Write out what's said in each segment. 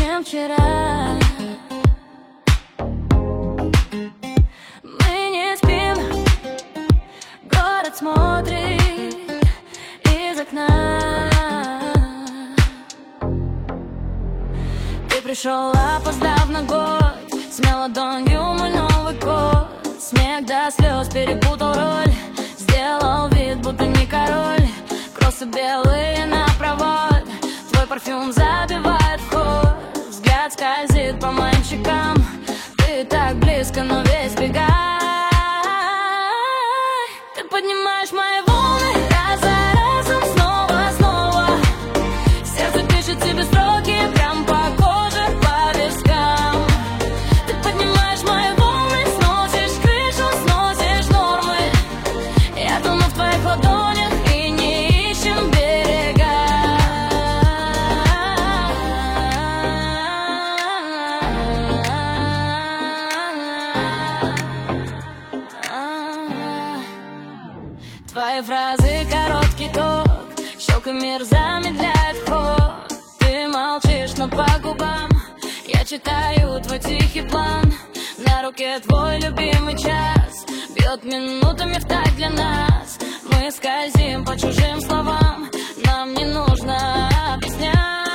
чем вчера. Мы не спим, город смотрит из окна. Ты пришел, опоздав на год, смял ладонью мой Новый год. Смех до слез перепутал роль, сделал вид, будто не король. Кроссы белые на провод, твой парфюм забивает ход. Взгляд скользит по моим щекам, ты так близко, но весь бегай. Ты поднимаешь мои волны раз за разом, снова, снова. Сердце пишет тебе строки прям по коже, по вискам. Ты поднимаешь мои волны, сносишь крышу, сносишь нормы. Я тону в твоих ладонях и не ищем берега. Твои фразы короткий ток, щелкой мир замедляет ход. Ты молчишь, но по губам я читаю твой тихий план. На руке твой любимый час бьет минутами в такт для нас. Мы скользим по чужим словам, нам не нужно объяснять.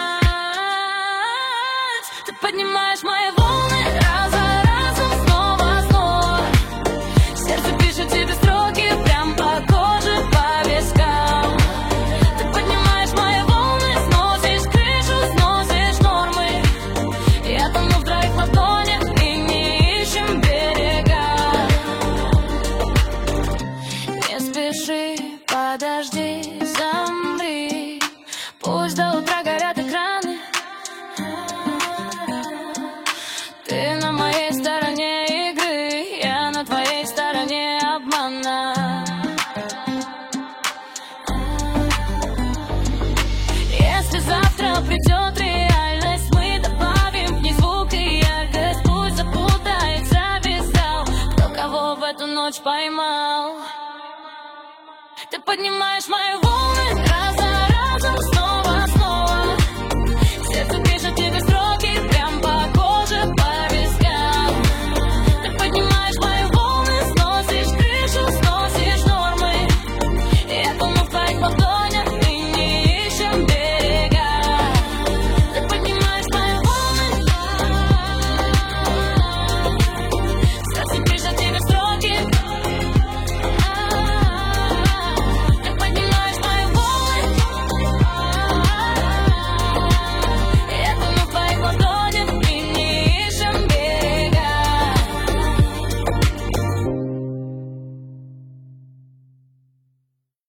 Ты поднимаешь мои волны раз за разом, снова, снова. Сердце пишет тебе строки прям по коже, по вискам. Ты поднимаешь мои волны, сносишь крышу, сносишь нормы. Я тону в твоих ладонях и не ищем берега. Не спеши, подожди, замри. Пусть до утра горят экраны. Ты на моей стороне игры, я на твоей стороне обмана. Если завтра придет реальность, мы добавим к ней звук и яркость. Пусть запутает, зависал, кто кого в эту ночь поймал. Ты поднимаешь мои волны.